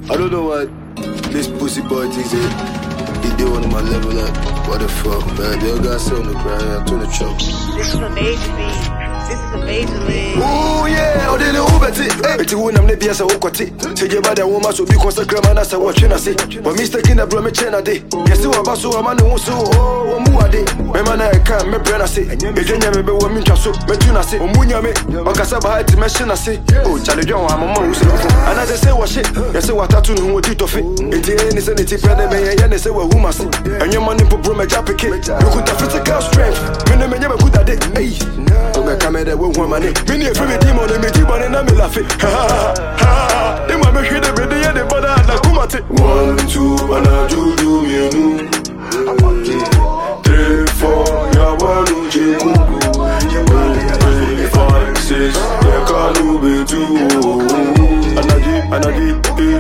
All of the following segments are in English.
I don't know what this pussy boy thinks he do on my level up. What the fuck, man? They all got something to cry. I'm trying to choke. This is a major league. This is a major league. Oh yeah, I didn't know about it. It's who I'm never so what it. Say you bad woman so because the crime and I say what you say. But mistaking the bro me chena day. Yes, you about so I'm no so oh mu ade. Me man I can me brand say. E jenya me be wo mi ntwa so me tuna say. Omunya me. Okasa ba hati me shena say. Oh chale dwan wa mama wo so. And I say what shit. Yes, what tattoo no do to fit. E dey any say ti pede me ya ne say wa huma say. And your money bro me japike. You could have physical strength. Me no me nyama good ade. Hey. Oga kamera wo huma ne. Me ni e free demon me demon na me laugh. Ha ha. Dem ma me hwe de be de the border na kumate. 1 2 and I do me nu. 3 4 ya wanu je kuku. 5 6 ya kanu be tu. Anadi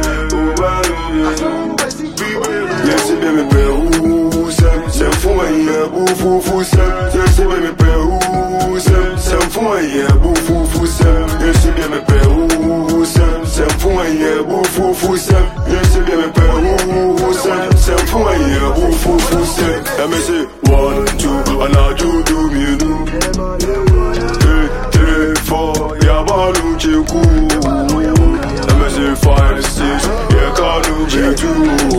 yes be me pe u sem fun ya bu fu sem yes be me pe u sem fun ya bu fu sem yes be me pe u sem fun ya bu fu sem yes be me pe u sem fun ya bu fu sem. Let me say 1 2 and I do me nu. 3 4 ya balu cheku. 5 6 yeah kanu be tu.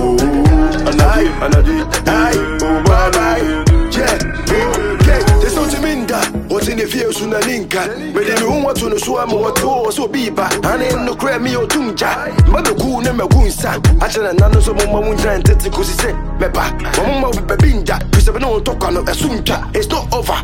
Anadi oh bye yeah there's no timinda what's in the view suna linka me de me want to no so am what so biba and no cry me o tunja mabeku na megunsa achana nanu so mo munja ntete kusi se meba mo be binja pise be no to kwano esunja. It's not over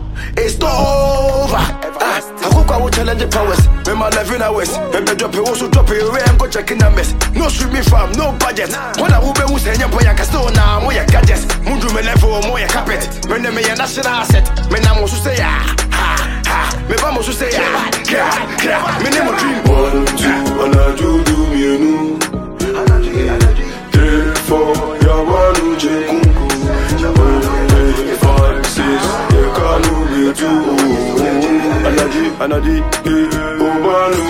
akoko awo challenge powers me man living hours me be drop it also drop it we go check in a mess no streaming farm no budget when I will be who say nyampo ya kasto na mo ya gadgets mundu me level mo ya carpet when me ya national asset me na mo so say me ba mo so say me name dream 1 2 and I do me nu 3 4 ya wanu je kunku 5 6 ya kanu be tu. Anadi oh banu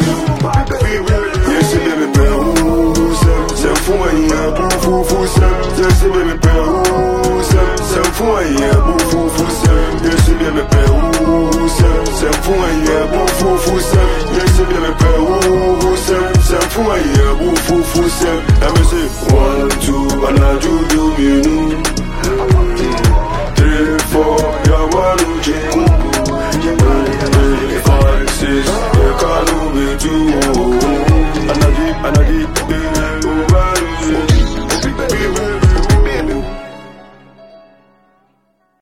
yes be me pe u sem fun ya bu fu sem yes be me pe u sem fun ya bu fu sem yes be me pe u sem fun ya bu fu sem yes be me pe u sem fun ya bu fu sem. Let me say